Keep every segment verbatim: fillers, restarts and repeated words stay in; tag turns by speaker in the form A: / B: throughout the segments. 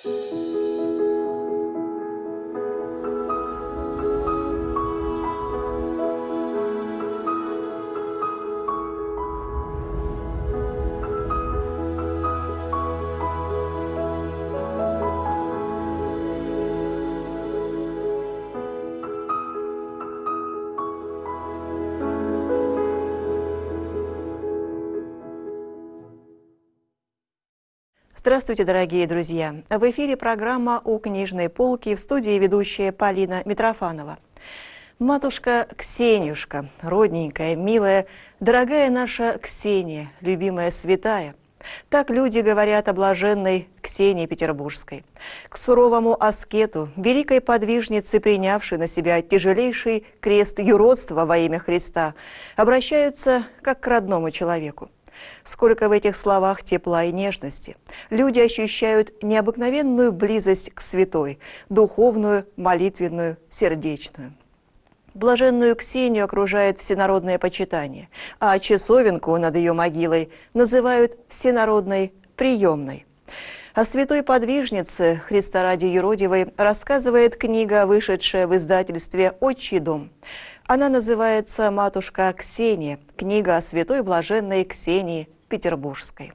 A: Здравствуйте, дорогие друзья! В эфире программа «У книжной полки», в студии ведущая Полина Митрофанова. Матушка Ксенюшка, родненькая, милая, дорогая наша Ксения, любимая святая. Так люди говорят о блаженной Ксении Петербургской. К суровому аскету, великой подвижнице, принявшей на себя тяжелейший крест юродства во имя Христа, обращаются как к родному человеку. Сколько в этих словах тепла и нежности. Люди ощущают необыкновенную близость к святой, духовную, молитвенную, сердечную. Блаженную Ксению окружает всенародное почитание, а часовенку над ее могилой называют всенародной приемной. О святой подвижнице Христа ради юродивой рассказывает книга, вышедшая в издательстве «Отчий дом». Она называется «Матушка Ксения», книга о святой блаженной Ксении Петербургской.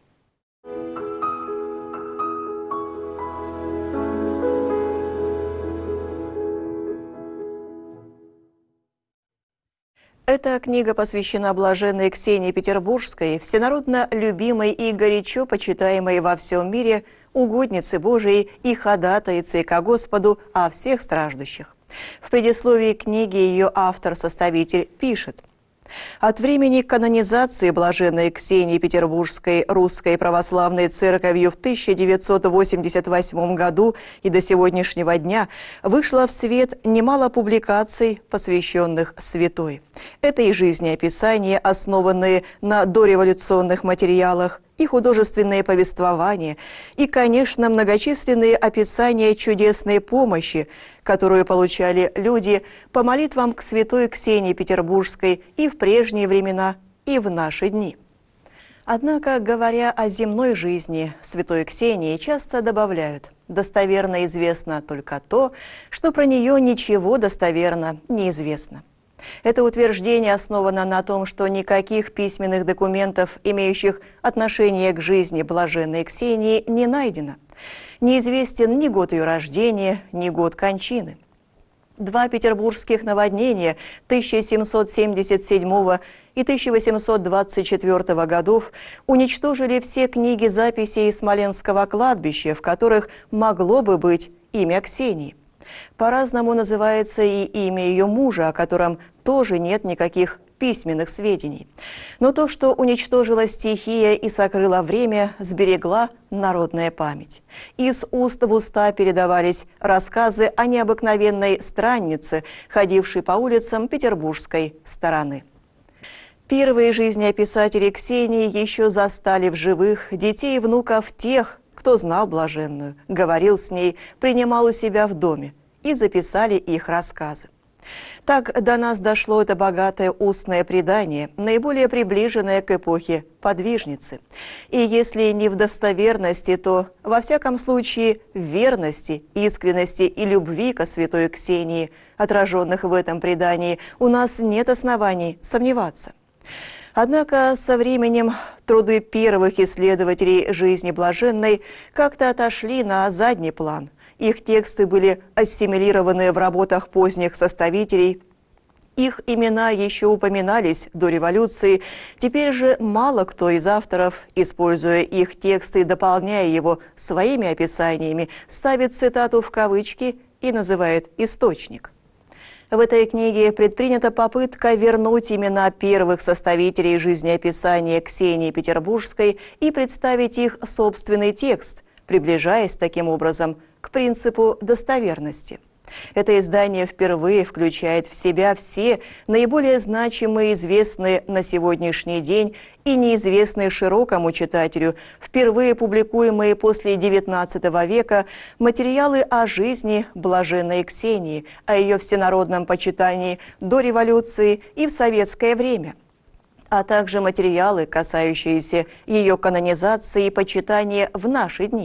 A: Эта книга посвящена блаженной Ксении Петербургской, всенародно любимой и горячо почитаемой во всем мире угоднице Божией и ходатайце ко Господу о всех страждущих. В предисловии книги ее автор-составитель пишет: «От времени канонизации блаженной Ксении Петербургской Русской Православной Церковью в тысяча девятьсот восемьдесят восьмом году и до сегодняшнего дня вышло в свет немало публикаций, посвященных святой. Это и жизнеописания, основанные на дореволюционных материалах, и художественные повествования, и, конечно, многочисленные описания чудесной помощи, которую получали люди по молитвам к святой Ксении Петербургской и в прежние времена, и в наши дни». Однако, говоря о земной жизни святой Ксении, часто добавляют: достоверно известно только то, что про нее ничего достоверно неизвестно. Это утверждение основано на том, что никаких письменных документов, имеющих отношение к жизни блаженной Ксении, не найдено. Неизвестен ни год ее рождения, ни год кончины. Два петербургских наводнения тысяча семьсот семьдесят седьмого и тысяча восемьсот двадцать четвёртого годов уничтожили все книги записей Смоленского кладбища, в которых могло бы быть имя Ксении. По-разному называется и имя ее мужа, о котором тоже нет никаких письменных сведений. Но то, что уничтожила стихия и сокрыла время, сберегла народная память. Из уст в уста передавались рассказы о необыкновенной страннице, ходившей по улицам петербургской стороны. Первые жизнеописатели Ксении еще застали в живых детей и внуков тех, кто знал блаженную, говорил с ней, принимал у себя в доме, и записали их рассказы. Так до нас дошло это богатое устное предание, наиболее приближенное к эпохе подвижницы. И если не в достоверности, то, во всяком случае, в верности, искренности и любви ко святой Ксении, отраженных в этом предании, у нас нет оснований сомневаться. Однако со временем труды первых исследователей жизни блаженной как-то отошли на задний план. Их тексты были ассимилированы в работах поздних составителей. Их имена еще упоминались до революции. Теперь же мало кто из авторов, используя их тексты и дополняя его своими описаниями, ставит цитату в кавычки и называет источник. В этой книге предпринята попытка вернуть имена первых составителей жизнеописания Ксении Петербургской и представить их собственный текст, приближаясь таким образом к принципу достоверности. Это издание впервые включает в себя все наиболее значимые, известные на сегодняшний день и неизвестные широкому читателю, впервые публикуемые после девятнадцатого века материалы о жизни блаженной Ксении, о ее всенародном почитании до революции и в советское время, а также материалы, касающиеся ее канонизации и почитания в наши дни.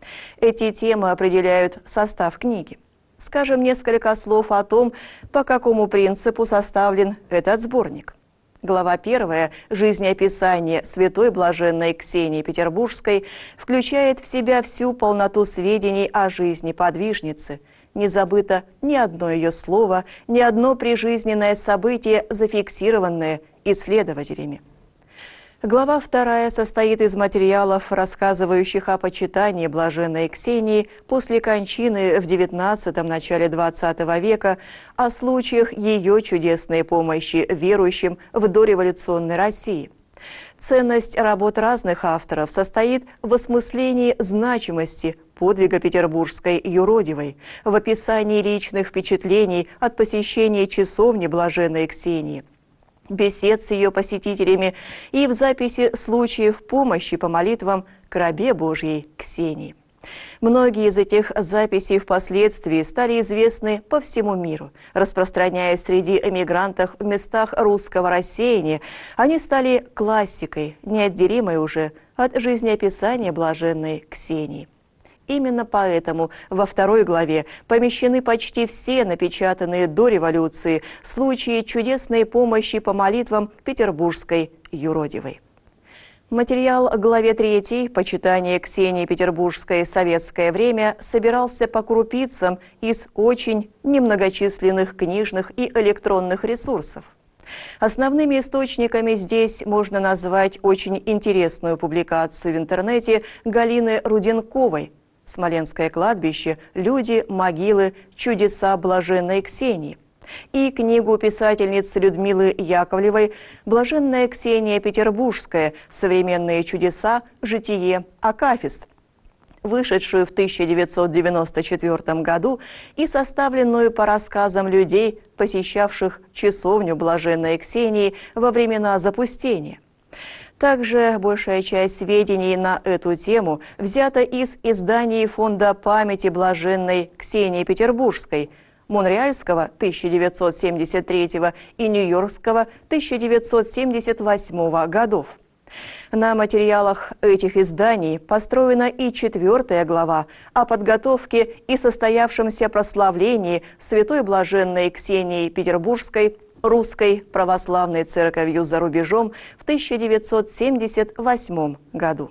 A: Эти темы определяют состав книги. Скажем несколько слов о том, по какому принципу составлен этот сборник. Глава первая «Жизнеописание святой блаженной Ксении Петербургской» включает в себя всю полноту сведений о жизни подвижницы. Не забыто ни одно ее слово, ни одно прижизненное событие, зафиксированное исследователями. Глава вторая состоит из материалов, рассказывающих о почитании блаженной Ксении после кончины в девятнадцатом – начале двадцатого века, о случаях ее чудесной помощи верующим в дореволюционной России. Ценность работ разных авторов состоит в осмыслении значимости подвига петербургской юродивой, в описании личных впечатлений от посещения часовни блаженной Ксении, бесед с ее посетителями и в записи случаев помощи по молитвам к рабе Божьей Ксении. Многие из этих записей впоследствии стали известны по всему миру. Распространяясь среди эмигрантов в местах русского рассеяния, они стали классикой, неотделимой уже от жизнеописания блаженной Ксении. Именно поэтому во второй главе помещены почти все напечатанные до революции случаи чудесной помощи по молитвам петербургской юродивой. Материал к главе третьей «Почитание Ксении Петербургской. Советское время» собирался по крупицам из очень немногочисленных книжных и электронных ресурсов. Основными источниками здесь можно назвать очень интересную публикацию в интернете Галины Руденковой «Смоленское кладбище. Люди, могилы, чудеса блаженной Ксении» и книгу писательницы Людмилы Яковлевой «Блаженная Ксения Петербургская. Современные чудеса. Житие акафист», вышедшую в тысяча девятьсот девяносто четвёртом году и составленную по рассказам людей, посещавших часовню блаженной Ксении во времена запустения. Также большая часть сведений на эту тему взята из изданий Фонда памяти блаженной Ксении Петербургской, Монреальского тысяча девятьсот семьдесят третьего и Нью-Йоркского тысяча девятьсот семьдесят восьмого годов. На материалах этих изданий построена и четвертая глава о подготовке и состоявшемся прославлении святой блаженной Ксении Петербургской Русской православной церковью за рубежом в тысяча девятьсот семьдесят восьмом году.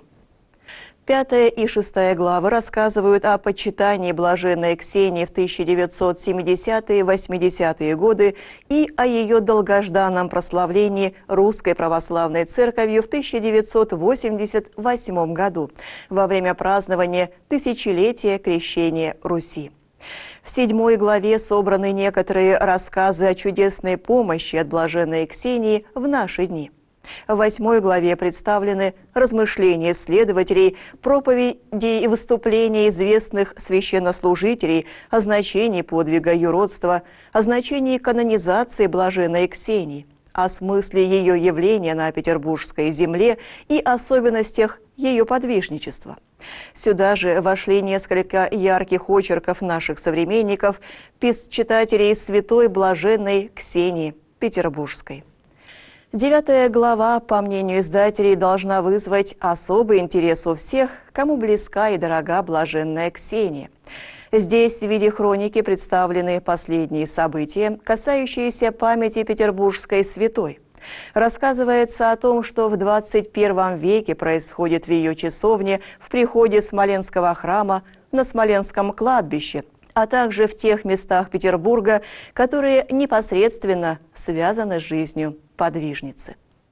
A: Пятая и шестая главы рассказывают о почитании блаженной Ксении в тысяча девятьсот семидесятые — восьмидесятые годы и о ее долгожданном прославлении Русской православной церковью в тысяча девятьсот восемьдесят восьмом году во время празднования тысячелетия крещения Руси. В седьмой главе собраны некоторые рассказы о чудесной помощи от блаженной Ксении в наши дни. В восьмой главе представлены размышления исследователей, проповеди и выступления известных священнослужителей о значении подвига юродства, о значении канонизации блаженной Ксении, о смысле ее явления на петербургской земле и особенностях ее подвижничества. Сюда же вошли несколько ярких очерков наших современников, читателей святой блаженной Ксении Петербургской. Девятая глава, по мнению издателей, должна вызвать особый интерес у всех, кому близка и дорога блаженная Ксения. Здесь в виде хроники представлены последние события, касающиеся памяти петербургской святой. Рассказывается о том, что в двадцать первом веке происходит в ее часовне в приходе Смоленского храма на Смоленском кладбище, а также в тех местах Петербурга, которые непосредственно связаны с жизнью подвижницы.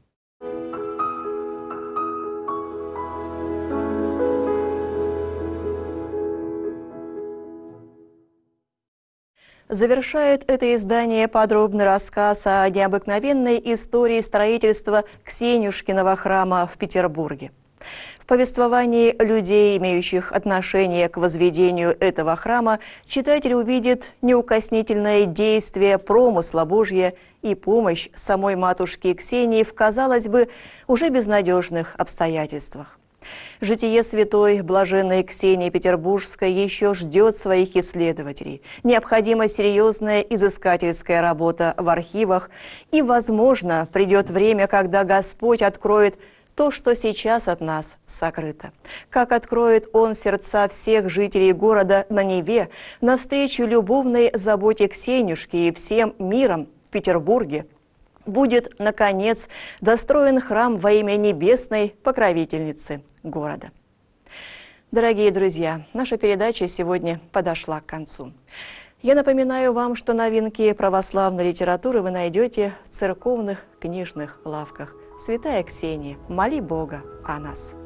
A: Завершает это издание подробный рассказ о необыкновенной истории строительства Ксенюшкиного храма в Петербурге. В повествовании людей, имеющих отношение к возведению этого храма, читатель увидит неукоснительное действие промысла Божья и помощь самой матушки Ксении в, казалось бы, уже безнадежных обстоятельствах. Житие святой блаженной Ксении Петербургской еще ждет своих исследователей. Необходима серьезная изыскательская работа в архивах, и, возможно, придет время, когда Господь откроет то, что сейчас от нас сокрыто. Как откроет Он сердца всех жителей города на Неве навстречу любовной заботе Ксенюшки и всем миром в Петербурге, будет, наконец, достроен храм во имя небесной покровительницы города. Дорогие друзья, наша передача сегодня подошла к концу. Я напоминаю вам, что новинки православной литературы вы найдете в церковных книжных лавках. Святая Ксения, моли Бога о нас.